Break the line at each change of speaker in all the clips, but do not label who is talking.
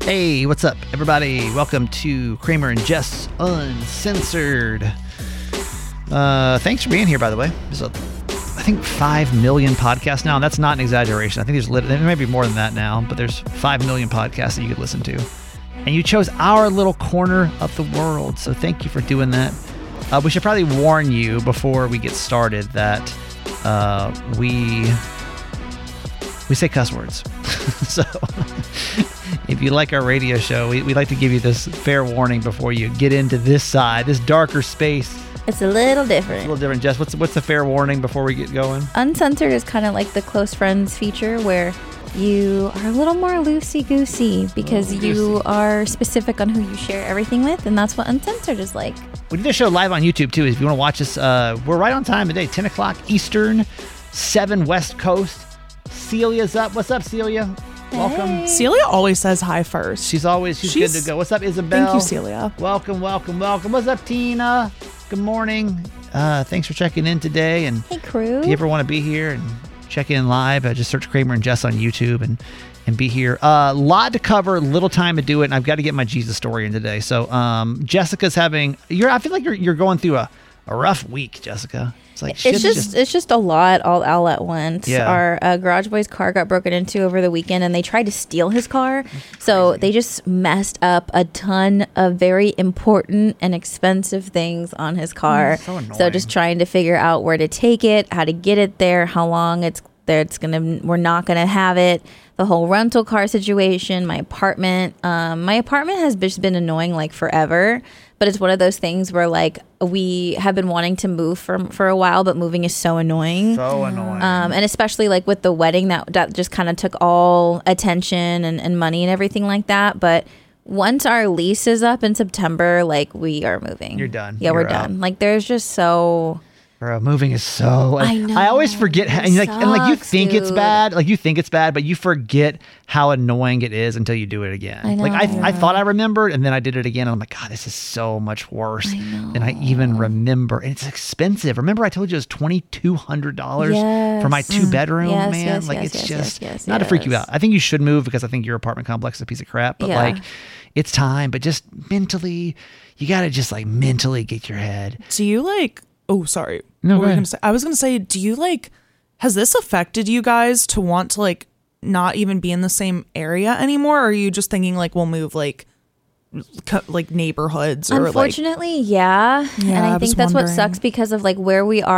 Hey, what's up, everybody? Welcome to Kramer and Jess Uncensored. Thanks for being here, by the way. There's I think 5 million podcasts now. And that's not an exaggeration. I think there may be more than that now, but there's 5 million podcasts that you could listen to. And you chose our little corner of the world, so thank you for doing that. We should probably warn you before we get started that we say cuss words. So if you like our radio show, we like to give you this fair warning before you get into this side, this darker space.
It's a little different.
It's a little different. Jess, what's the fair warning before we get going?
Uncensored is kind of like the close friends feature where you are a little more loosey-goosey because you are specific on who you share everything with, and that's what Uncensored is like.
We do this show live on YouTube, too. If you want to watch us, we're right on time today, 10 o'clock Eastern, 7 West Coast. Celia's up. What's up, Celia?
Hey.
Welcome.
Celia always says hi first.
She's good to go. What's up, Isabel?
Thank you, Celia.
Welcome. What's up, Tina? Good morning. Thanks for checking in today. And
hey, crew.
if you ever want to be here and check in live, just search Kramer and Jess on YouTube and be here. A lot to cover, little time to do it, and I've got to get my Jesus story in today. So Jessica's having. I feel like you're going through a rough week, Jessica. It's like
it's just a lot all at once.
Yeah.
Our garage boy's car got broken into over the weekend, and they tried to steal his car. So they just messed up a ton of very important and expensive things on his car.
So annoying.
So just trying to figure out where to take it, how to get it there, how long it's there. We're not gonna have it. The whole rental car situation, my apartment. My apartment has just been annoying like forever. But it's one of those things where like we have been wanting to move for a while, but moving is so annoying. And especially like with the wedding that just kind of took all attention and money and everything like that. But once our lease is up in September, like we are moving.
You're done.
Yeah, we're done. Like there's just so...
Bro, moving is so... I know. I always forget. And you think it's bad. Like you think it's bad, but you forget how annoying it is until you do it again.
I know.
Like I thought I remembered, and then I did it again. And I'm like, God, this is so much worse than I even remember. And it's expensive. Remember I told you it was $2,200 for my 2-bedroom, man? It's not to freak you out. I think you should move because I think your apartment complex is a piece of crap. But like, it's time. But just mentally, you got to just like mentally get your head.
Do you like... Oh, sorry.
No,
what were you gonna say? I was going to say, do you like, has this affected you guys to want to like not even be in the same area anymore? Or are you just thinking like we'll move like neighborhoods? Or
unfortunately, yeah. And I think that's what sucks because of like where we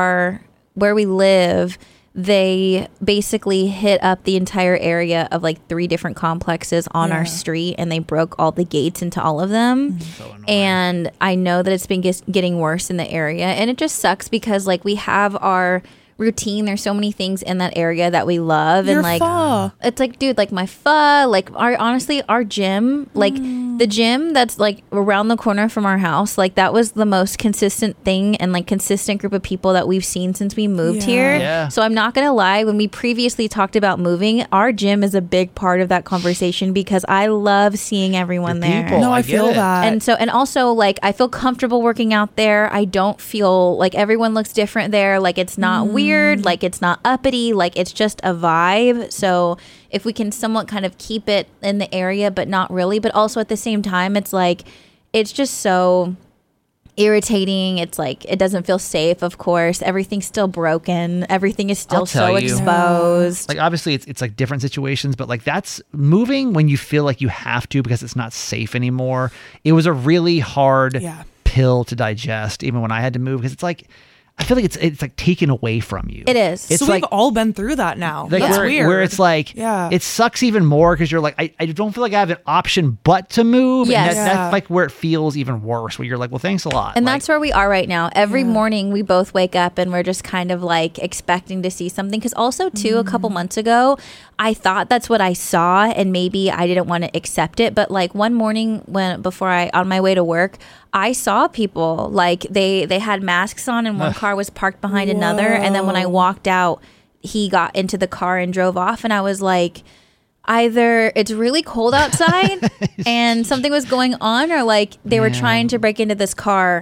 live. They basically hit up the entire area of like 3 different complexes on our street, and they broke all the gates into all of them. So and I know that it's been getting worse in the area, and it just sucks because like we have our routine. There's so many things in that area that we love.
Your
and like
pho.
It's like, dude, like my pho, like our gym, like the gym that's like around the corner from our house, like that was the most consistent thing and like consistent group of people that we've seen since we moved here.
Yeah.
So I'm not gonna lie, when we previously talked about moving, our gym is a big part of that conversation because I love seeing everyone there.
People,
No, I feel that.
And also like I feel comfortable working out there. I don't feel like everyone looks different there. Like it's not weird, like it's not uppity, like it's just a vibe. So if we can somewhat kind of keep it in the area, but not really, but also at the same time, it's like, it's just so irritating. It's like, it doesn't feel safe, of course. Everything's still broken. Everything is still so exposed.
Like obviously it's like different situations, but like that's moving when you feel like you have to because it's not safe anymore. It was a really hard pill to digest, even when I had to move, because it's like, I feel like it's like taken away from you.
It is.
It's
so
like,
we've all been through that now.
Like
That's weird.
Where it's like, it sucks even more because you're like, I don't feel like I have an option but to move.
Yes.
And that's like where it feels even worse, where you're like, well, thanks a lot.
And
like,
that's where we are right now. Every morning we both wake up and we're just kind of like expecting to see something. Because also too, a couple months ago, I thought that's what I saw and maybe I didn't want to accept it. But like one morning on my way to work, I saw people like they had masks on and one car was parked behind another. And then when I walked out, he got into the car and drove off. And I was like, either it's really cold outside and something was going on, or like they were trying to break into this car.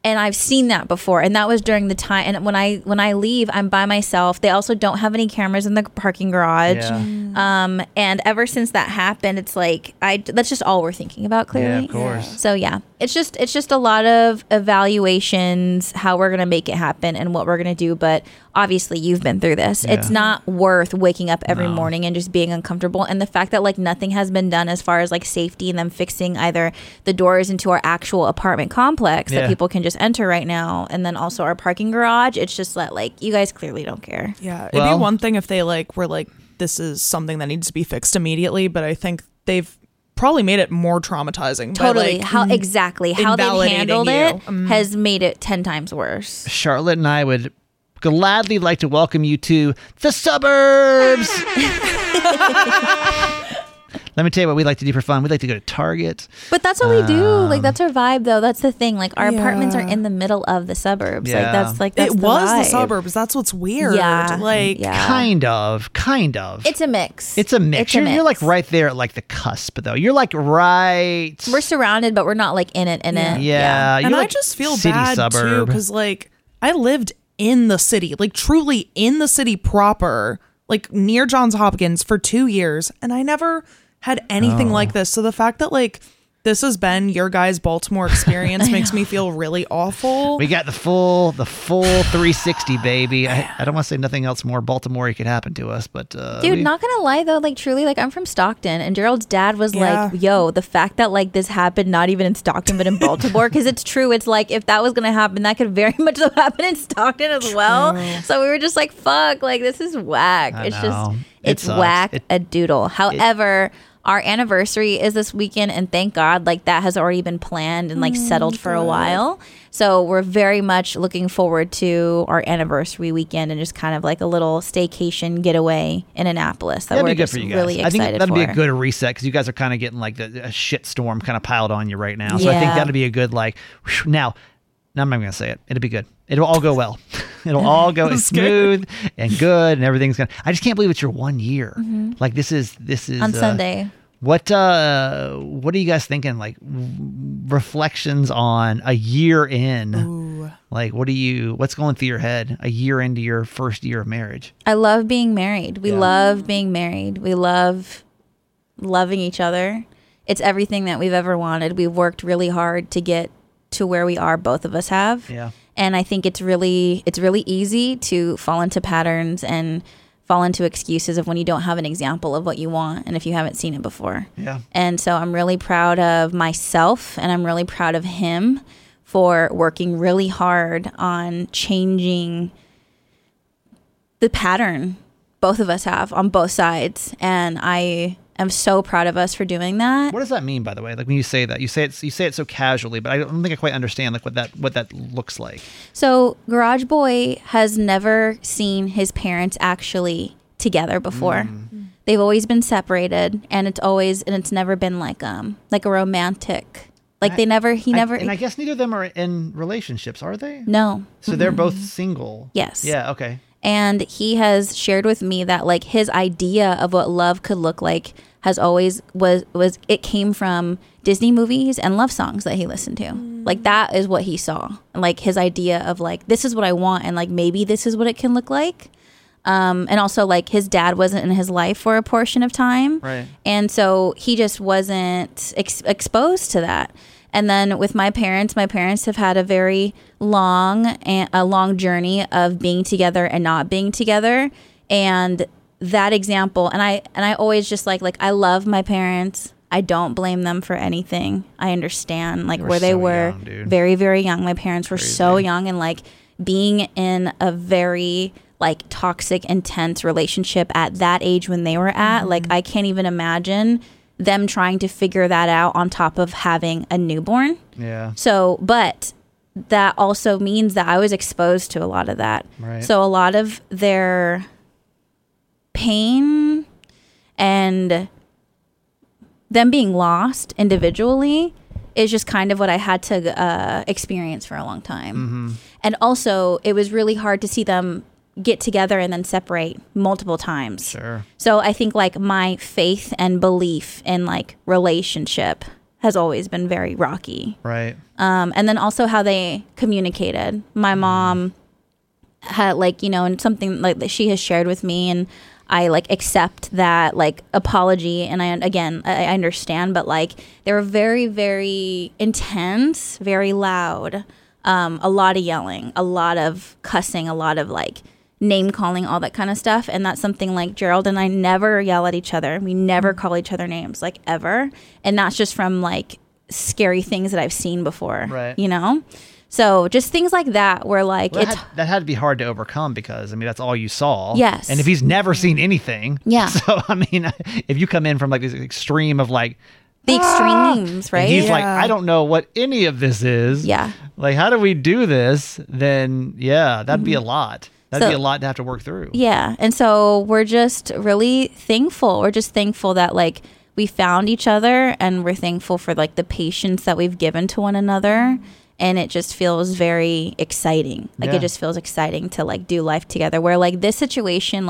And I've seen that before, and that was during the time. And when I leave, I'm by myself. They also don't have any cameras in the parking garage.
Yeah.
And ever since that happened, it's like that's just all we're thinking about, clearly.
Yeah, of course.
So yeah, it's just a lot of evaluations, how we're gonna make it happen and what we're gonna do. But obviously, you've been through this.
Yeah.
It's not worth waking up every morning and just being uncomfortable. And the fact that like nothing has been done as far as like safety and them fixing either the doors into our actual apartment complex that people can just enter right now, and then also our parking garage. It's just that like you guys clearly don't care.
Yeah, it'd be one thing if they like were like, this is something that needs to be fixed immediately, but I think they've probably made it more traumatizing.
Totally.
By,
How they've handled it has made it 10 times worse.
Charlotte and I would gladly like to welcome you to the suburbs. Let me tell you what we like to do for fun. We like to go to Target.
But that's what we do. Like that's our vibe, though. That's the thing. Like our apartments are in the middle of the suburbs.
Yeah.
Like that's
it
the
was
vibe.
the suburbs. That's what's weird.
Yeah.
Like
Kind of.
It's a mix.
It's a mix. You're like right there at like the cusp, though. You're like right.
We're surrounded, but we're not like in it.
Yeah.
And
You're
I
like
just feel
city
bad too,
suburb.
because like I lived in the city, like truly in the city proper, like near Johns Hopkins for 2 years, and I never had anything like this. So the fact that like this has been your guys' Baltimore experience makes me feel really awful.
We got the full 360, baby. I don't want to say nothing else more Baltimore could happen to us, but
dude, not gonna lie though, like truly, like I'm from Stockton, and Gerald's dad was like, yo, the fact that like this happened not even in Stockton but in Baltimore, because it's true, it's like if that was gonna happen, that could very much have happened in Stockton as well. So we were just like, fuck, like this is whack. It's whack a doodle. However, our anniversary is this weekend, and thank God, like that has already been planned and like settled for a while. So we're very much looking forward to our anniversary weekend and just kind of like a little staycation getaway in Annapolis.
That'd
we're
be good
just
for you guys.
really
I think
excited
that'd
for.
be a good reset, because you guys are kind of getting like a shit storm kind of piled on you right now. So I think that'd be a good like. Whew, now I'm not going to say it. It'll be good. It'll all go well. It'll all go smooth and good, and everything's gonna. I just can't believe it's your 1 year. Like this is
on Sunday.
What are you guys thinking? Like reflections on a year in.
Ooh.
Like what's going through your head a year into your first year of marriage?
I love being married. We love being married. We love loving each other. It's everything that we've ever wanted. We've worked really hard to get to where we are, both of us have.
Yeah.
And I think it's really easy to fall into patterns and fall into excuses of when you don't have an example of what you want and if you haven't seen it before.
Yeah.
And so I'm really proud of myself, and I'm really proud of him for working really hard on changing the pattern both of us have on both sides. And I am so proud of us for doing that.
What does that mean, by the way? Like when you say that, you say it so casually, but I don't think I quite understand like what that looks like.
So Garage Boy has never seen his parents actually together before. They've always been separated, and it's never been like a romantic. Like he never.
And I guess neither of them are in relationships, are they?
No.
So they're both single.
Yes.
Yeah. Okay.
And he has shared with me that like his idea of what love could look like has always was it came from Disney movies and love songs that he listened to. Like that is what he saw. And like his idea of like, this is what I want, and like maybe this is what it can look like. And also like his dad wasn't in his life for a portion of time.
Right.
And so he just wasn't exposed to that. And then with my parents have had a very long journey of being together and not being together. And that example, and I always just like I love my parents. I don't blame them for anything. I understand like where they were very, very young. My parents were so young, and like being in a very like toxic, intense relationship at that age when they were at, like I can't even imagine them trying to figure that out on top of having a newborn.
Yeah.
So, but that also means that I was exposed to a lot of that.
Right.
So a lot of their pain and them being lost individually is just kind of what I had to experience for a long time. And also it was really hard to see them get together and then separate multiple times.
Sure.
So I think like my faith and belief in like relationship has always been very rocky.
Right.
And then also how they communicated. My mom had like, you know, and something like that she has shared with me, and I like accept that like apology. And I understand, but like they were very, very intense, very loud, a lot of yelling, a lot of cussing, a lot of like name calling, all that kind of stuff. And that's something like Gerald and I never yell at each other. We never call each other names, like ever. And that's just from like scary things that I've seen before,
right?
You know? So just things like that where like
that had to be hard to overcome, because I mean that's all you saw.
Yes.
And if he's never seen anything,
yeah.
So I mean, if you come in from like this extreme of like
the extremes, right?
And he's like, I don't know what any of this is.
Yeah.
Like, how do we do this? Then yeah, that'd be a lot. That'd be a lot to have to work through.
Yeah. And so we're just really thankful. We're just thankful that like we found each other, and we're thankful for like the patience that we've given to one another. And it just feels very exciting. Like it just feels exciting to like do life together, where like this situation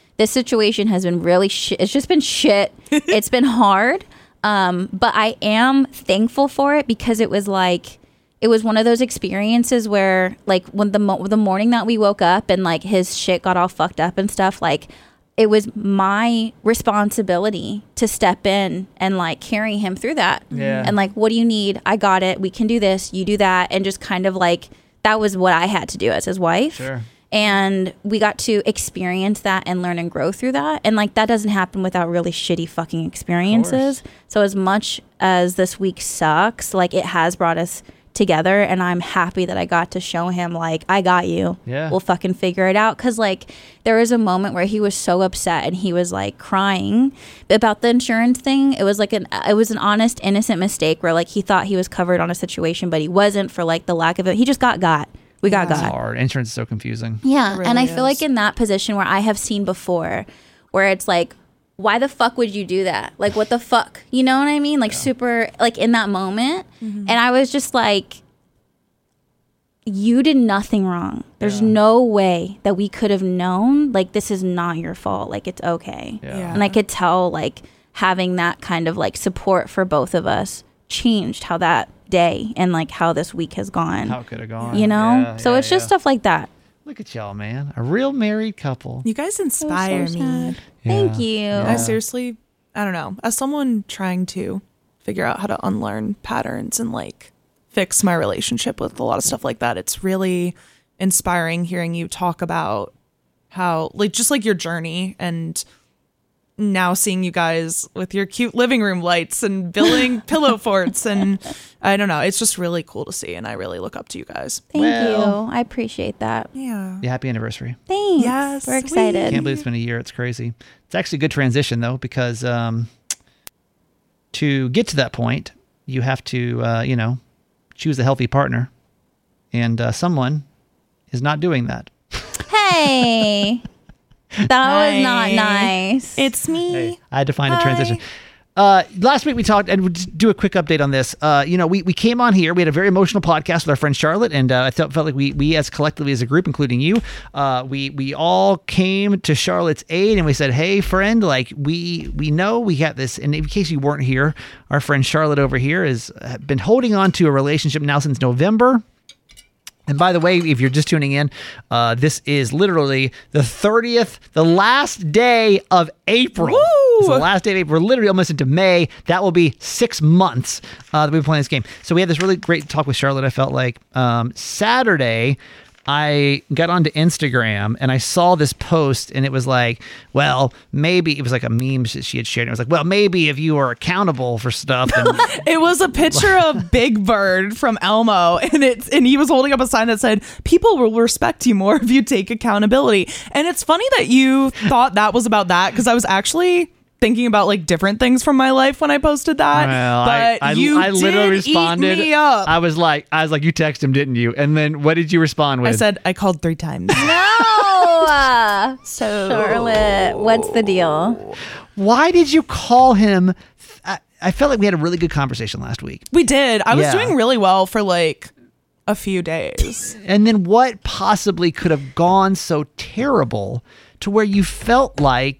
has been really shit. It's just been shit. It's been hard. But I am thankful for it, because it was one of those experiences where like when the morning that we woke up and like his shit got all fucked up and stuff, like it was my responsibility to step in and like carry him through that.
Yeah.
And like, what do you need? I got it. We can do this. You do that. And just kind of like, that was what I had to do as his wife.
Sure.
And we got to experience that and learn and grow through that. And like, that doesn't happen without really shitty fucking experiences. So as much as this week sucks, like it has brought us together, and I'm happy that I got to show him like, I got you.
Yeah.
We'll fucking figure it out. Cause like there was a moment where he was so upset and he was like crying about the insurance thing. It was like an honest, innocent mistake where like he thought he was covered on a situation, but he wasn't, for like the lack of it. He just got. We got.
It's hard. Insurance is so confusing.
Yeah.
Really
And I feel
is.
like in that position where I have seen before, where it's like, why the fuck would you do that? Like, what the fuck? You know what I mean? Like super, like in that moment. And I was just like, you did nothing wrong. There's no way that we could have known, like, this is not your fault. Like, it's okay.
Yeah.
And I could tell, like, having that kind of like support for both of us changed how that day and like how this week has gone.
How it could have gone.
You know?
Yeah,
So it's just stuff like that.
Look at y'all, man. A real married couple.
You guys inspire
So
me.
sad. Thank you.
I seriously, I don't know. As someone trying to figure out how to unlearn patterns and like fix my relationship with a lot of stuff like that, it's really inspiring hearing you talk about how like just like your journey, and now seeing you guys with your cute living room lights and building pillow forts, and I don't know, it's just really cool to see, and I really look up to you guys.
Thank
Well-
you. I appreciate that.
Yeah.
Yeah, happy anniversary.
Thanks.
Yes,
We're excited.
Can't believe it's been a year. It's crazy. It's actually a good transition though, because to get to that point, you have to choose a healthy partner, and someone is not doing that.
Hey. That was not nice.
It's me.
Hey, I had to find a transition. Last week we talked, and we'll just do a quick update on this. We came on here. We had a very emotional podcast with our friend Charlotte, and I felt like we as collectively as a group, including you, we all came to Charlotte's aid, and we said, "Hey, friend, like we know we got this." And in case you weren't here, our friend Charlotte over here has been holding on to a relationship now since November. And by the way, if you're just tuning in, this is literally the 30th, the last day of April.
Woo!
It's the last day of April. We're literally almost into May. That will be 6 months that we've been playing this game. So we had this really great talk with Charlotte. I felt like Saturday, I got onto Instagram and I saw this post, and it was like, well, maybe it was like a meme that she had shared. It was like, well, maybe if you are accountable for stuff. And
It was a picture of Big Bird from Elmo, and he was holding up a sign that said, "People will respect you more if you take accountability." And it's funny that you thought that was about that, because I was actually thinking about like different things from my life when I posted that.
Well,
but
I
you
literally
did
responded.
Eat me up.
I was like, you texted him, didn't you? And then what did you respond with?
I said I called 3 times.
No. Charlotte, what's the deal?
Why did you call him? I felt like we had a really good conversation last week.
We did. I was
Yeah.
doing really well for like a few days.
And then what possibly could have gone so terrible to where you felt like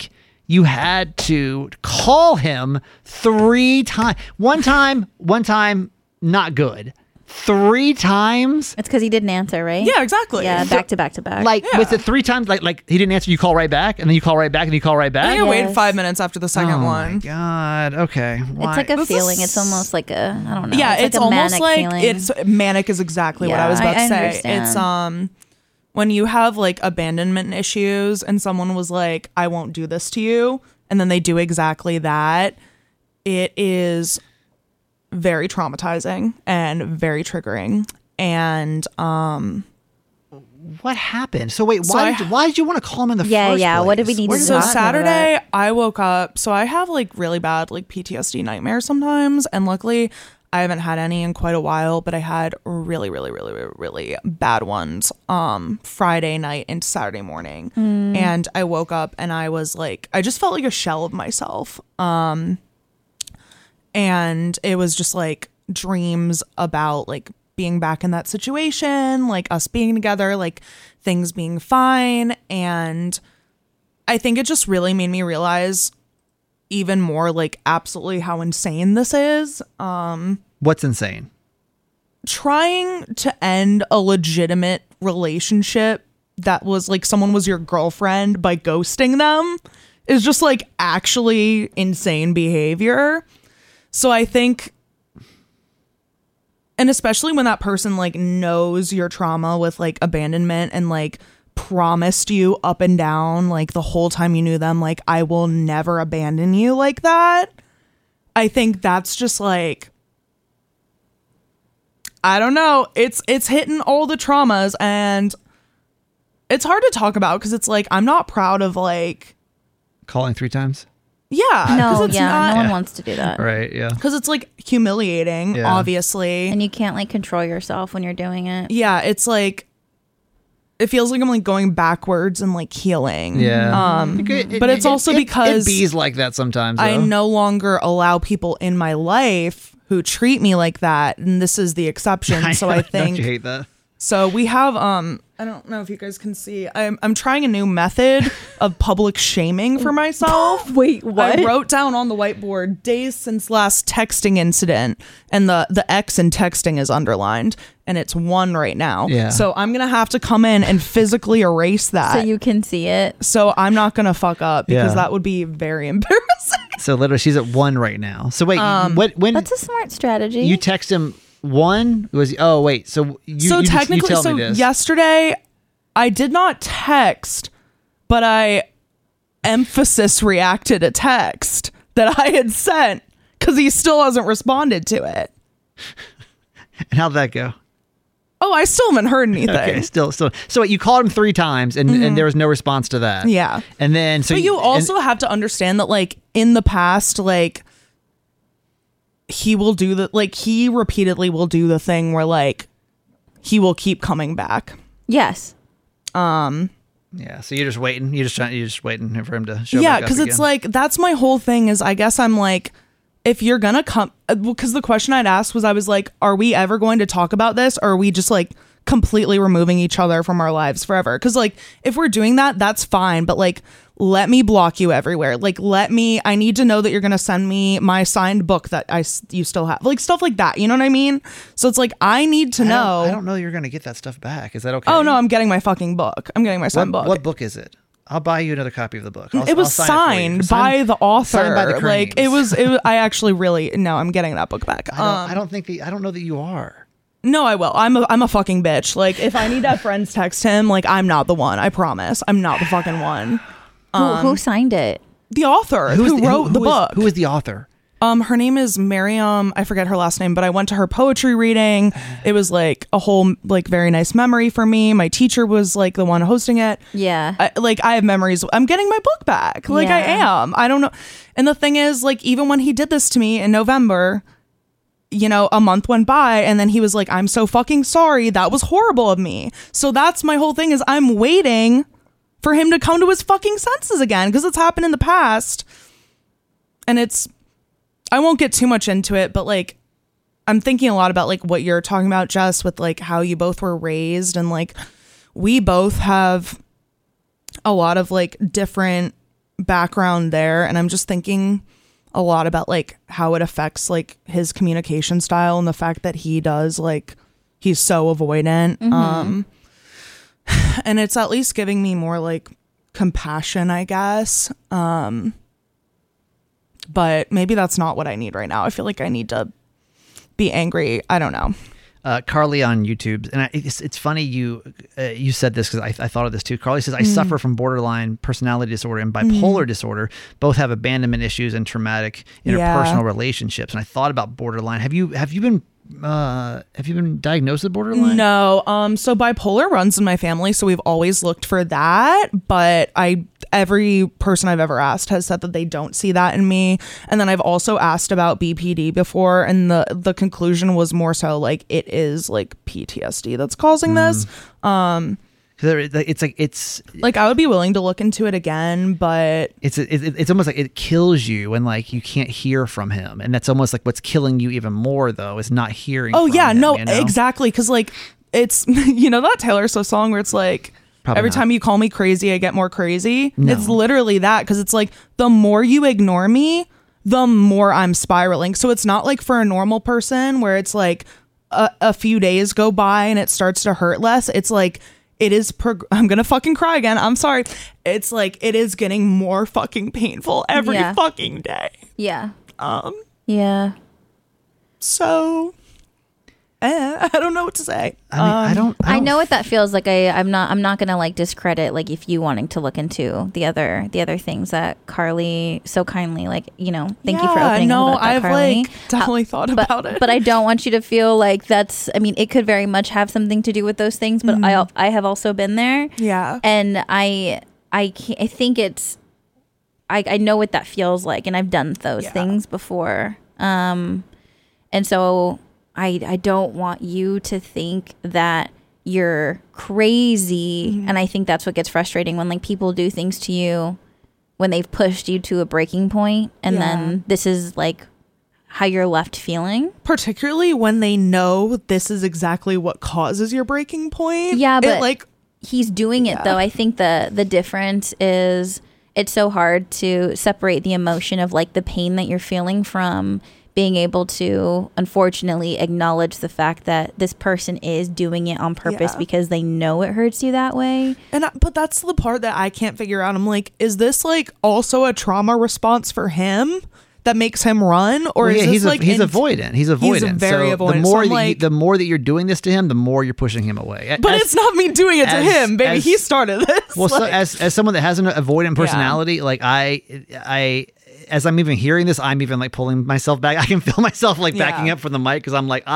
you had to call him 3 times. One time, not good. 3 times.
It's because he didn't answer, right?
Yeah, exactly.
Yeah, back to back to back.
Like, was it 3 times? Like he didn't answer, you call right back, and then you call right back, and you call right
I
back?
think I waited
Yes.
5 minutes after the second
Oh
one.
my God. Okay. Why?
It's like a
This
feeling.
is-
It's almost like a, I don't know.
Yeah, it's
like a
almost
manic
like
feeling.
it's manic is exactly what
Yeah,
I was about
I
to say.
understand.
It's when you have like abandonment issues and someone was like, I won't do this to you, and then they do exactly that. It is very traumatizing and very triggering. And
What happened? So wait,
So
why did you want to call him in the first place?
What did we need
Where
to
did
so
talk
that-
about
Saturday I woke up, so I have like really bad like PTSD nightmares sometimes, and luckily I haven't had any in quite a while, but I had really bad ones Friday night and Saturday morning. And I woke up and I was like, I just felt like a shell of myself. And it was just like dreams about like being back in that situation, like us being together, like things being fine. And I think it just really made me realize even more like absolutely how insane this is.
What's insane?
Trying to end a legitimate relationship that was like someone was your girlfriend by ghosting them is just like actually insane behavior. So I think, and especially when that person like knows your trauma with like abandonment and like promised you up and down like the whole time you knew them, like I will never abandon you like that. I think that's just like, I don't know. It's hitting all the traumas, and it's hard to talk about because it's like I'm not proud of like,
Calling 3 times?
yeah, 'cause
No,
it's
yeah,
not,
no one
Yeah.
wants to do that.
Right, yeah.
because it's like humiliating,
Yeah.
obviously.
And you can't like control yourself when you're doing it.
Yeah, it's like it feels like I'm like going backwards and like healing.
Yeah.
But it's also because
it bees like that sometimes.
I
though.
no longer allow people in my life who treat me like that, and this is the exception. So I
Don't
think
you hate that?
so. We have I don't know if you guys can see. I'm trying a new method of public shaming for myself.
Wait,
I wrote down on the whiteboard days since last texting incident, and the X in texting is underlined, and it's 1 right now.
Yeah.
So I'm gonna have to come in and physically erase that.
So you can see it.
So I'm not gonna fuck up because
Yeah.
that would be very embarrassing.
So literally, she's at 1 right now. So wait, when
That's a smart strategy.
you text him 1 was? Oh wait, so you
So
you just- you
technically,
tell
so
me this.
yesterday I did not text, but I emphasis reacted a text that I had sent because he still hasn't responded to it.
And how'd that go?
Oh, I still haven't heard anything.
Okay, still. So wait, you called him 3 times, and there was no response to that.
Yeah.
And then so
But you also have to understand that, like, in the past, like, he will do he repeatedly will do the thing where, like, he will keep coming back.
yes.
yeah. So you're just waiting. You're just waiting for him to show.
Yeah,
back up
because it's
again.
like, that's my whole thing is I guess I'm like, if you're gonna come, because the question I'd asked was, I was like, are we ever going to talk about this, or are we just like completely removing each other from our lives forever? Because like, if we're doing that, that's fine, but like, let me block you everywhere. Like, I need to know that you're gonna send me my signed book that you still have, like stuff like that. You know what I mean? So it's like, I need to know.
I don't know you're gonna get that stuff back. Is that okay?
Oh no, I'm getting my fucking book. I'm getting my signed book.
What book is it? I'll buy you another copy of the book.
It was
I'll sign it for
signed
you.
by the author.
Signed by the
like it was. I actually really no. I'm getting that book back.
I don't know that you are.
No, I will. I'm a fucking bitch. Like if I need to have friends text him, like I'm not the one. I promise. I'm not the fucking one.
Who signed it?
The author who wrote the book.
Who is the author?
Her name is Miriam. I forget her last name, but I went to her poetry reading. It was like a whole like very nice memory for me. My teacher was like the one hosting it.
Yeah.
I have memories. I'm getting my book back. Like I
Yeah.
am. I don't know. And the thing is, like, even when he did this to me in November, you know, a month went by and then he was like, I'm so fucking sorry. That was horrible of me. So that's my whole thing is I'm waiting for him to come to his fucking senses again because it's happened in the past. And I won't get too much into it, but like, I'm thinking a lot about like what you're talking about, Jess, with like how you both were raised, and like we both have a lot of like different background there, and I'm just thinking a lot about like how it affects like his communication style and the fact that he does like he's so avoidant. And it's at least giving me more like compassion, I guess. But maybe that's not what I need right now. I feel like I need to be angry. I don't know.
Carly on YouTube, and it's funny you said this because I thought of this too. Carly says, I suffer from borderline personality disorder and bipolar disorder. Both have abandonment issues and traumatic interpersonal relationships. And I thought about borderline. Have you been diagnosed with borderline?
No. So bipolar runs in my family, so we've always looked for that. But every person I've ever asked has said that they don't see that in me. And then I've also asked about BPD before, and the conclusion was more so like it is like PTSD that's causing this.
It's
like I would be willing to look into it again, but
it's almost like it kills you when like you can't hear from him, and that's almost like what's killing you even more though is not hearing.
Oh
from
yeah,
him,
no,
you know?
exactly, because like it's that Taylor Swift song where it's like
Probably
every
not.
time you call me crazy, I get more crazy.
No.
It's literally that, because it's like the more you ignore me, the more I'm spiraling. So it's not like for a normal person where it's like a few days go by and it starts to hurt less. It's like it is I'm gonna fucking cry again, I'm sorry. It's like it is getting more fucking painful every fucking day.
Yeah.
Yeah. So I don't know what to say.
I don't
I know what that feels like. I'm not gonna like discredit like if you wanting to look into the other things that Carly so kindly thank you for opening up about that,
I've
Carly.
like definitely thought about it.
But I don't want you to feel like it could very much have something to do with those things. But I have also been there.
Yeah.
And I think it's I know what that feels like, and I've done those things before. And so I don't want you to think that you're crazy. And I think that's what gets frustrating when like people do things to you when they've pushed you to a breaking point, and then this is like how you're left feeling.
Particularly when they know this is exactly what causes your breaking point.
Yeah, but he's doing it though. I think the difference is it's so hard to separate the emotion of like the pain that you're feeling from being able to unfortunately acknowledge the fact that this person is doing it on purpose because they know it hurts you that way.
But that's the part that I can't figure out. I'm like, is this like also a trauma response for him that makes him run, or is this
he's
like
he's avoidant? He's avoidant.
He's very avoidant.
The more that you're doing this to him, the more you're pushing him away.
But it's not me doing it to him, baby. He started this.
Well, so as someone that has an avoidant personality, like I as I'm even hearing this, I'm even like pulling myself back. I can feel myself like backing up from the mic because I'm like,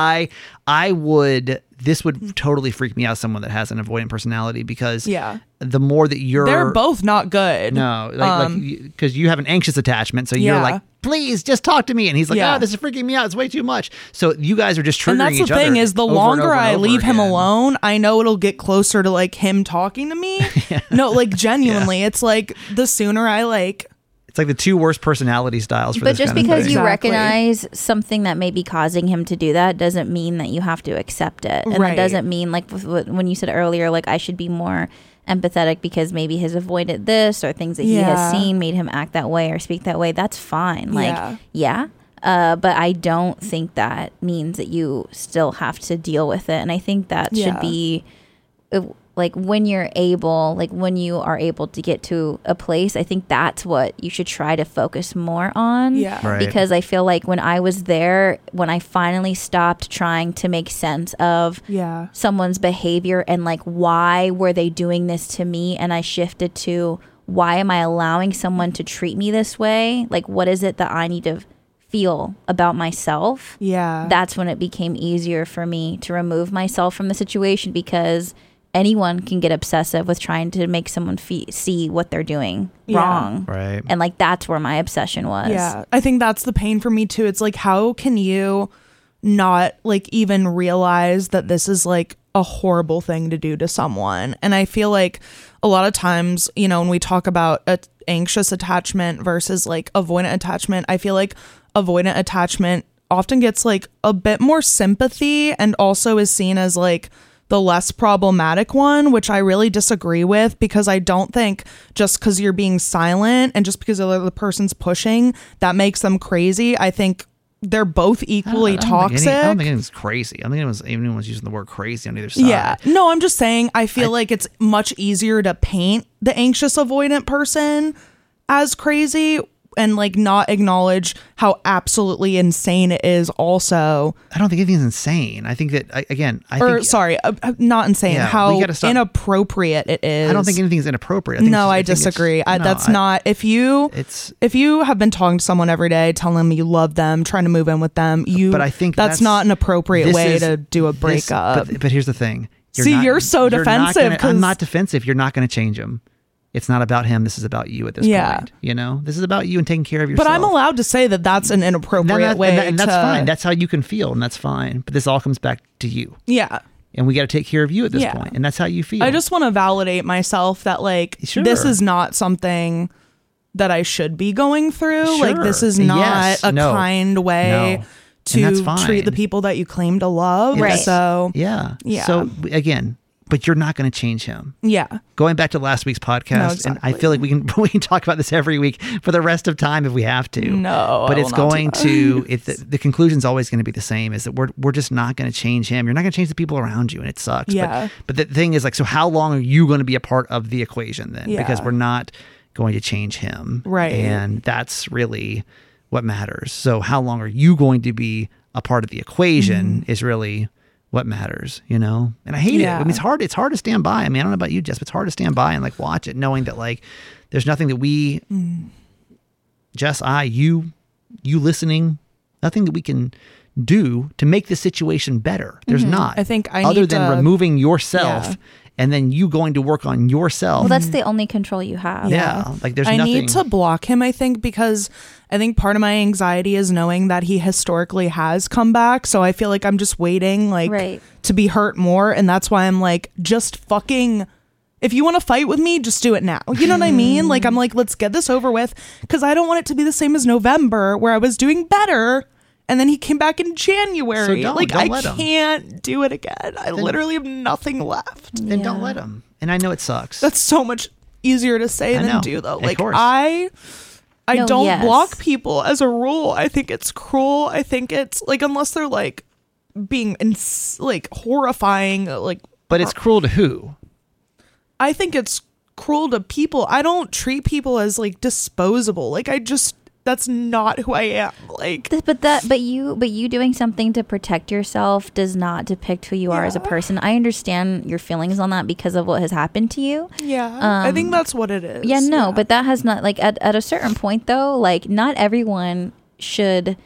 this would totally freak me out, someone that has an avoidant personality, because the more that
they're both not good.
No, because you have an anxious attachment. So you're like, please just talk to me. And he's like, this is freaking me out. It's way too much. So you guys are just triggering each other.
And that's the thing is, the longer I leave him alone, I know it'll get closer to like him talking to me. No, like genuinely, it's like the sooner I like.
It's like the two worst personality styles for
but
this
just
kind of
because
thing.
you recognize something that may be causing him to do that doesn't mean that you have to accept it. And that doesn't mean, like when you said earlier, like I should be more empathetic because maybe his avoided this or things that he has seen made him act that way or speak that way. That's fine. Like, but I don't think that means that you still have to deal with it. And I think that should be like when you are able to get to a place, I think that's what you should try to focus more on. Because I feel like when I was there, when I finally stopped trying to make sense of someone's behavior and like why were they doing this to me, and I shifted to why am I allowing someone to treat me this way? Like, what is it that I need to feel about myself? That's when it became easier for me to remove myself from the situation, because anyone can get obsessive with trying to make someone see what they're doing wrong.
Right.
And like, that's where my obsession was.
Yeah. I think that's the pain for me too. It's like, how can you not like even realize that this is like a horrible thing to do to someone? And I feel like a lot of times, when we talk about anxious attachment versus like avoidant attachment, I feel like avoidant attachment often gets like a bit more sympathy and also is seen as like the less problematic one, which I really disagree with, because I don't think just because you're being silent and just because the other person's pushing, that makes them crazy. I think they're both equally toxic.
I don't think anyone's crazy. I think anyone's using the word crazy on either side.
Yeah. No, I'm just saying, I feel like it's much easier to paint the anxious avoidant person as crazy and like not acknowledge how absolutely insane it is also.
I don't think anything's insane. I think that,
not insane,
Yeah,
how
we gotta stop.
inappropriate it is.
I don't think anything's inappropriate.
I disagree. If you have been talking to someone every day, telling them you love them, trying to move in with them,
but I think
that's not an appropriate way to do a breakup.
But here's the thing.
You're so defensive.
I'm not defensive. You're not going to change him. It's not about him. This is about you at this point. You know, this is about you and taking care of yourself.
But I'm allowed to say that that's an inappropriate way.
And that's fine. That's how you can feel, and that's fine. But this all comes back to you.
Yeah.
And we got to take care of you at this point, and that's how you feel.
I just want to valite myself that this is not something that I should be going through. Like, this is not kind way to treat the people that you claim to love.
Right.
So
yeah. So again, but you're not going to change him.
Yeah.
Going back to last week's podcast, and I feel like we can talk about this every week for the rest of time if we have to.
No,
but it's going to. The conclusion's always going to be the same: is that we're just not going to change him. You're not going to change the people around you, and it sucks.
Yeah.
But the thing is, like, so how long are you going to be a part of the equation then?
Yeah.
Because we're not going to change him,
right?
And that's really what matters. So how long are you going to be a part of the equation is really what matters, you know? And I hate it. I mean, it's hard to stand by. I mean, I don't know about you, Jess, but it's hard to stand by and like watch it, knowing that like there's nothing that we, Jess, you listening, nothing that we can do to make the situation better. There's not.
I think
other than removing yourself and then you going to work on yourself.
Well, that's the only control you have.
Yeah. Like there's nothing.
I need to block him, I think, because I think part of my anxiety is knowing that he historically has come back. So I feel like I'm just waiting to be hurt more. And that's why I'm like, just fucking, if you want to fight with me, just do it now. You know what I mean? Like, I'm like, let's get this over with, because I don't want it to be the same as November where I was doing better. And then he came back in January.
So
I can't do it again. I literally have nothing left.
Then don't let him. And I know it sucks.
That's so much easier to say than do, though. Like,
course.
I don't block people as a rule. I think it's cruel. I think it's like, unless they're like being like horrifying, like.
But it's cruel to who?
I think it's cruel to people. I don't treat people as like disposable. Like, that's not who I am. Like,
but you doing something to protect yourself does not depict who you are as a person. I understand your feelings on that because of what has happened to you.
Yeah, I think that's what it is.
Yeah, no, but that has not, like, at a certain point though, like, not everyone should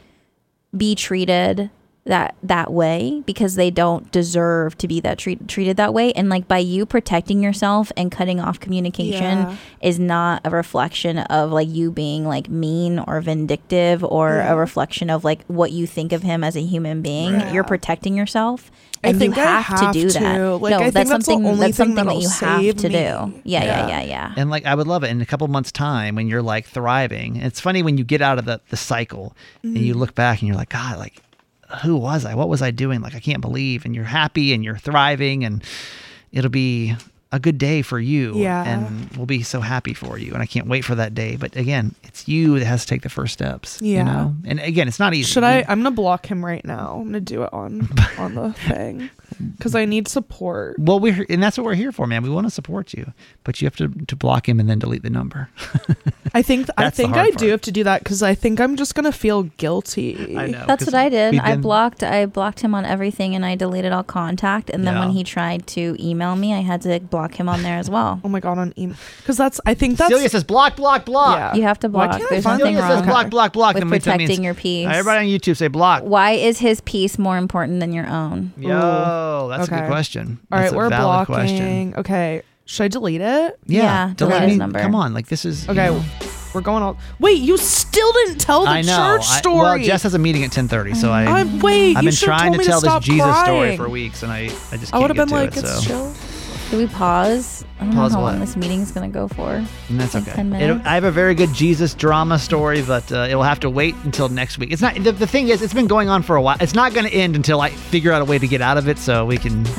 be treated that way, because they don't deserve to be that treated that way. And like, by you protecting yourself and cutting off communication is not a reflection of like you being like mean or vindictive or a reflection of like what you think of him as a human being. You're protecting yourself, and you have to do that.
Like, no,
that's something that you have to do.
Yeah.
And like, I would love it in a couple months' time when you're like thriving. It's funny when you get out of the cycle and you look back and you're like, God, like, who was I? What was I doing? Like, I can't believe. And you're happy and you're thriving, and it'll be a good day for you.
Yeah.
And we'll be so happy for you. And I can't wait for that day. But again, it's you that has to take the first steps.
Yeah.
You know? And again, it's not easy.
I'm going to block him right now. I'm going to do it on the thing, because I need support.
Well, and that's what we're here for, man. We want to support you, but you have to block him and then delete the number.
I think I do have to do that, because I think I'm just gonna feel guilty.
I know.
That's what I did. I blocked him on everything, and I deleted all contact. And then when he tried to email me, I had to block him on there as well.
Oh my God, on email, because I think that's
Celia says block.
Yeah.
You have to block. There's nothing
Celia
wrong
says block.
with protecting your peace.
Everybody on YouTube say block.
Why is his peace more important than your own?
Yo, that's a good question.
All right, we're blocking.
Question.
Okay, should I delete it?
Yeah, delete his number.
Come on, like, this is
okay. We're going all. Wait, you still didn't tell the church story.
Well, Jess has a meeting at 10:30, so I've
been
trying to tell this Jesus
crying.
story for weeks, and I just can't.
I would have been like,
it's
so chill.
Do we pause? I don't know how long
what?
this meeting's going to go for.
And that's
like
okay.
10 minutes.
I have a very good Jesus drama story, but it'll have to wait until next week. It's not. The thing is, it's been going on for a while. It's not going to end until I figure out a way to get out of it, so we can.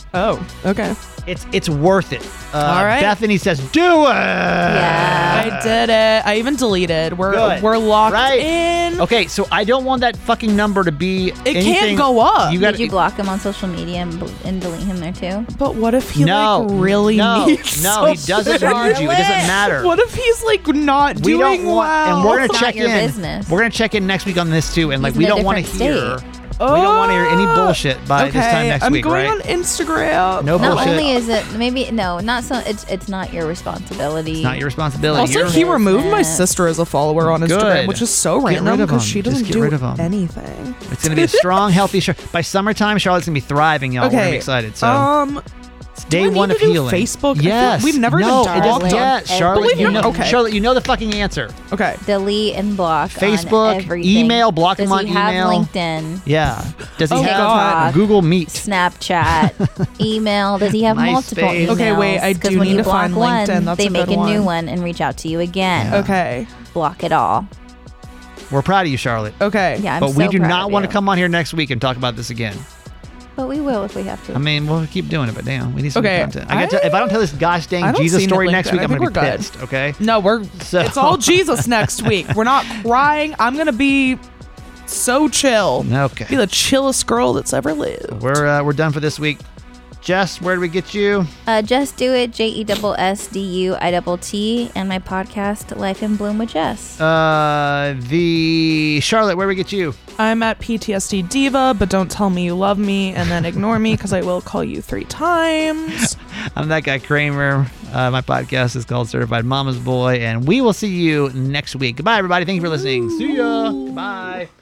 Oh, okay.
It's worth it.
All right.
Bethany says, do it.
Yeah.
I did it. I even deleted.
Good.
We're locked
Right.
in.
Okay, so I don't want that fucking number to be
It
anything.
can't go up.
You
Did
got
you block him on social media and delete him there too?
But what if he
no,
like really
no,
needs
no, he doesn't
something?
need you. It doesn't matter.
What if he's like not
We
doing
don't want,
well?
and we're gonna
It's not
check
your
in.
business.
We're gonna check in next week on this too, and like
He's
we
in a
don't want to
different
hear.
state.
We don't want to hear any bullshit by
okay,
this time next
I'm
week,
going
right?
on Instagram.
No
Not
bullshit.
only is it maybe not so it's not your responsibility.
It's not your responsibility.
Also,
You're-
he removed my
business.
sister as a follower on Instagram,
Good.
which is so
Get rid
random
of
because
him.
she
Just
doesn't
get
do
rid of him.
anything.
It's gonna be a strong, healthy show. By summertime, Charlotte's gonna be thriving, y'all. We're gonna be excited. So it's day
do I
one
need
of
to do
healing.
Facebook? I feel
Yes.
we've never
no,
even
it
talked
doesn't
on
yet. Charlotte,
But we
you
know-
know.
okay.
Charlotte, you know the fucking answer.
Okay.
Delete and block
Facebook,
on everything.
email, block
Does
him on
he have
email.
LinkedIn,
Yeah. Does he
Oh,
have
God.
Google Meet?
Snapchat, email? Does he have multiple
MySpace.
emails?
Okay, wait, I
'Cause
do
when
need
you
to
block
find
one,
LinkedIn. That's
they
a
make
good
a new
one.
one and reach out to you again.
Yeah.
Okay.
Block it all.
We're proud of you, Charlotte.
Okay.
Yeah, I'm
but we
so
do
proud
not
of
want to
you.
come on here next week and talk about this again.
But we will if we have to.
I mean, we'll keep doing it, but damn, we need some
Okay,
content. If I don't tell this gosh
I
dang
don't
Jesus
see
story
LinkedIn.
next week,
I
I'm
think
gonna be
we're good.
pissed. Okay.
No,
So-
it's all Jesus next week. We're not crying. I'm gonna be so chill. Be
Okay.
the chillest girl that's ever lived.
We're done for this week. Jess, where do we get you?
Just do it. JESSDUITT and my podcast Life in Bloom with Jess.
The Charlotte, where do we get you?
I'm at PTSD Diva, but don't tell me you love me and then ignore me because I will call you 3 times.
I'm that guy Kramer. My podcast is called Certified Mama's Boy, and we will see you next week. Goodbye, everybody. Thank you for listening. See ya. Bye.